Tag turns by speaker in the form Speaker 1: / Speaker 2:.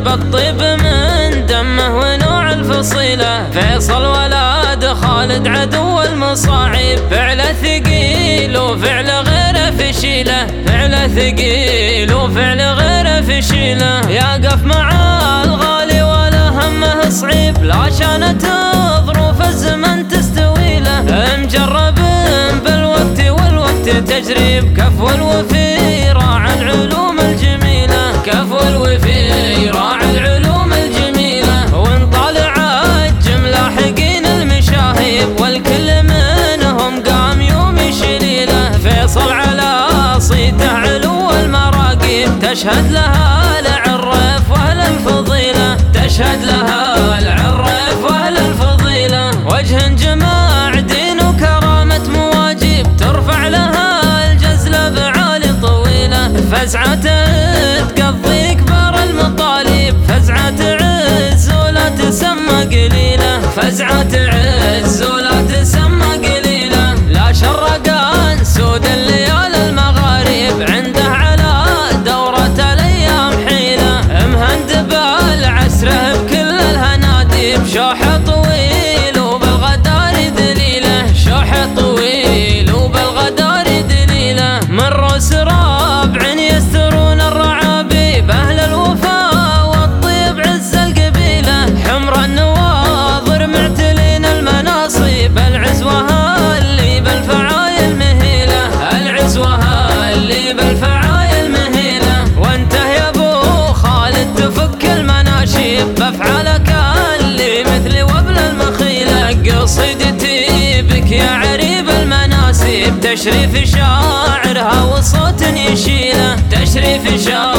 Speaker 1: طيب الطيب من دمه ونوع الفصيلة. فيصل ولاد خالد عدو المصاعب، فعله ثقيل وفعله غيره فشيله، فعله ثقيل وفعله غيره فشيله. يقف مع الغالي ولا همه صعيب، لا شانت ظروف الزمن تستوي له. مجرب بالوقت والوقت تجريب، كفو الوفي راعى العلوم الجميلة، كفو الوفي راعى العلوم الجميلة. ونطالع الجملة حقين المشاهيب، والكل منهم قام يوم يشيله. فيصل على صيته علو المراقيب، تشهد لها العرف واهل الفضيلة، تشهد لها العرف واهل الفضيلة. وجه جماع دين وكرامة مواجب، ترفع لها الجزلة بعالي طويلة. فزعته تقضي كبار المطالب، فزعة عز ولا تسمى قليلة، فزعة عز ولا تسمى قليلة. لا شرقان سود الليالي المغارب، عنده على دورة الايام حيلة. مهند بالعسره بكل الهنادب، شوح طويل وبالغدار دليله، شوح طويل وبالغدار دليله. من رؤوس رابع يسترون الرعابيب، اهل الوفاء والطيب عز القبيله. حمر النواظر معتلين المناصب، العزوه اللي بالفعايل مهيله، العزوه اللي بالفعايل مهيله. وانت يا ابو خالد تفك المناشيب، بافعالك اللي مثلي وابل المخيله. قصيدتي بك يا عريب المناسب، تشريف شاعرها وصوت يشيله، تشريف شاعرها